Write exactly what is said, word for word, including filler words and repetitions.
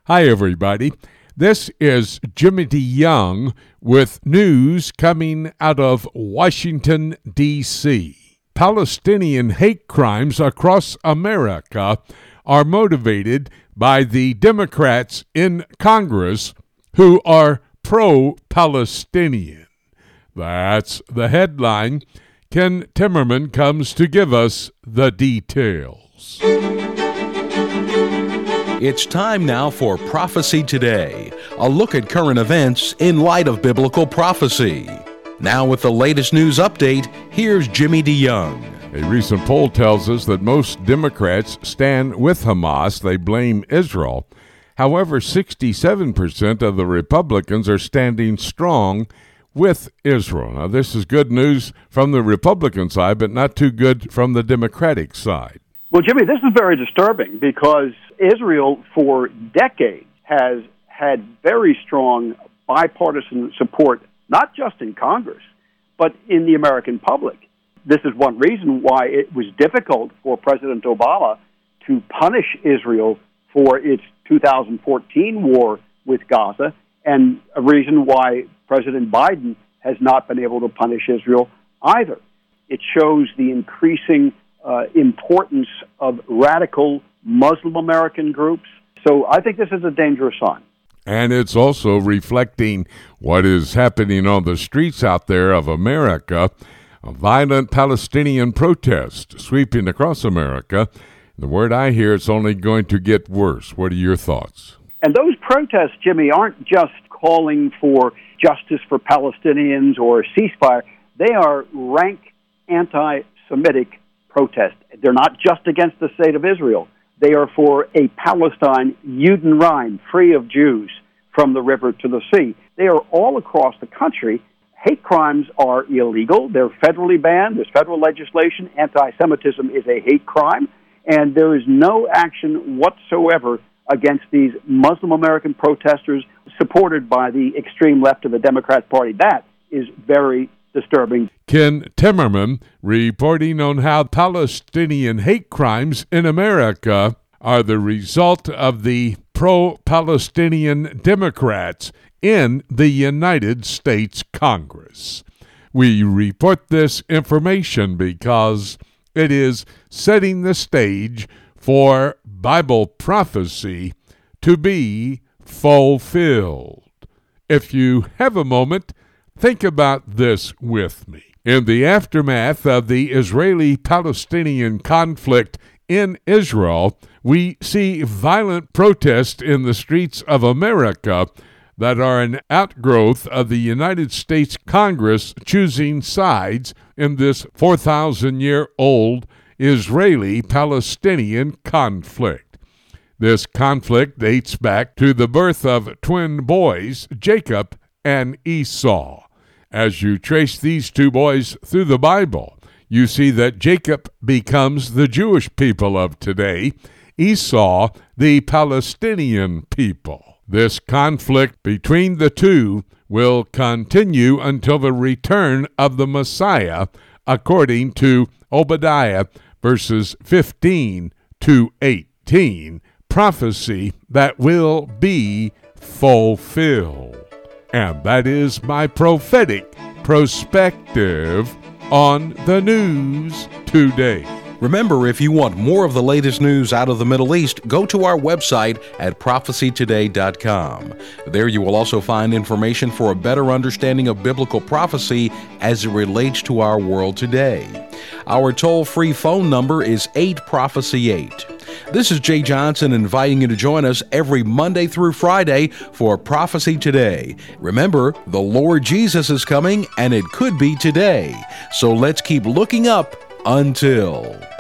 Hi, everybody. This is Jimmy DeYoung with news coming out of Washington, D C Palestinian hate crimes across America are motivated by the Democrats in Congress who are pro-Palestinian. That's the headline. Ken Timmerman comes to give us the details. It's time now for Prophecy Today, a look at current events in light of biblical prophecy. Now with the latest news update, here's Jimmy DeYoung. A recent poll tells us that most Democrats stand with Hamas. They blame Israel. However, sixty-seven percent of the Republicans are standing strong with Israel. Now, this is good news from the Republican side, but not too good from the Democratic side. Well, Jimmy, this is very disturbing because Israel for decades has had very strong bipartisan support, not just in Congress, but in the American public. This is one reason why it was difficult for President Obama to punish Israel for its two thousand fourteen war with Gaza, and a reason why President Biden has not been able to punish Israel either. It shows the increasing uh, importance of radical Muslim American groups. So I think this is a dangerous sign. And it's also reflecting what is happening on the streets out there of America. A violent Palestinian protest sweeping across America. The word I hear, it's only going to get worse. What are your thoughts? And those protests, Jimmy, aren't just calling for justice for Palestinians or a ceasefire. They are rank anti-Semitic protests. They're not just against the state of Israel. They are for a Palestine, Juden Rein, free of Jews from the river to the sea. They are all across the country. Hate crimes are illegal. They're federally banned. There's federal legislation. Anti-Semitism is a hate crime. And there is no action whatsoever against these Muslim American protesters supported by the extreme left of the Democrat Party. That is very disturbing. Ken Timmerman reporting on how Palestinian hate crimes in America are the result of the pro-Palestinian Democrats in the United States Congress. We report this information because it is setting the stage for Bible prophecy to be fulfilled. If you have a moment, think about this with me. In the aftermath of the Israeli-Palestinian conflict in Israel, we see violent protests in the streets of America that are an outgrowth of the United States Congress choosing sides in this four thousand year old Israeli-Palestinian conflict. This conflict dates back to the birth of twin boys, Jacob and Esau. As you trace these two boys through the Bible, you see that Jacob becomes the Jewish people of today, Esau the Palestinian people. This conflict between the two will continue until the return of the Messiah, according to Obadiah verses fifteen to eighteen, prophecy that will be fulfilled. And that is my prophetic perspective on the news today. Remember, if you want more of the latest news out of the Middle East, go to our website at prophecy today dot com. There you will also find information for a better understanding of biblical prophecy as it relates to our world today. Our toll-free phone number is eight prophecy eight. This is Jay Johnson inviting you to join us every Monday through Friday for Prophecy Today. Remember, the Lord Jesus is coming, and it could be today. So let's keep looking up until...